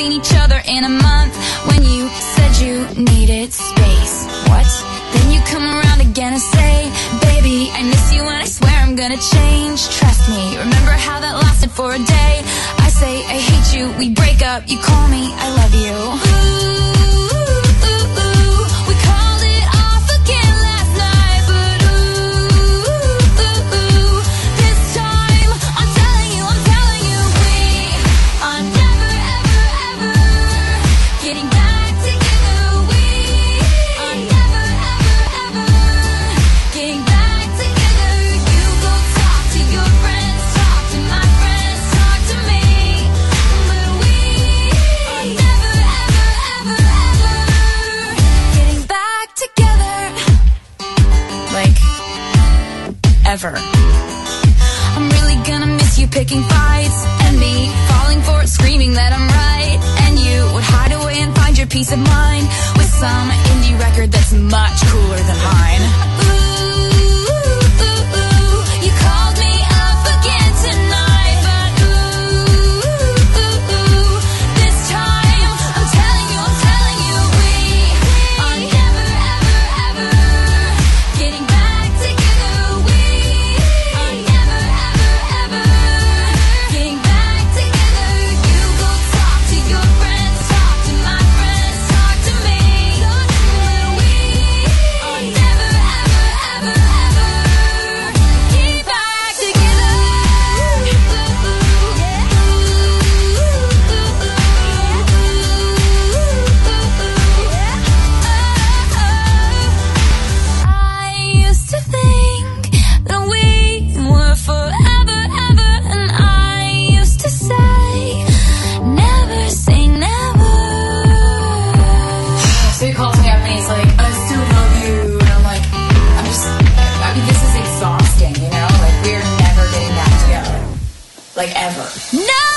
seen each other in a month. When you said you needed space, what? Then you come around again and say, baby, I miss you and I swear I'm gonna change. Trust me, remember how that lasted for a day? I say I hate you, we break up, you call me, I love you. We called it off again last night, but this time I'm telling you, we are never ever ever getting back together. We are never ever ever getting back together. You go talk to your friends, talk to my friends, talk to me, but we are never ever ever ever getting back together. Like, ever. I'm really gonna miss you picking fights and me falling for it, screaming that I'm right. And you would hide away and find your peace of mind with some indie record that's much cooler than mine. You called me up again tonight, but this time I'm telling you, we are never ever ever getting back together. We are never ever ever getting back together. You go talk to your friends, talk to my friends, talk to me, but we are never ever ever ever getting back together. I used to think that we were forever, ever, and I used to say, never say never. So he calls me up and he's like, I still love you. And I'm like, this is exhausting, you know? Like, we're never getting back together. Like, ever. No!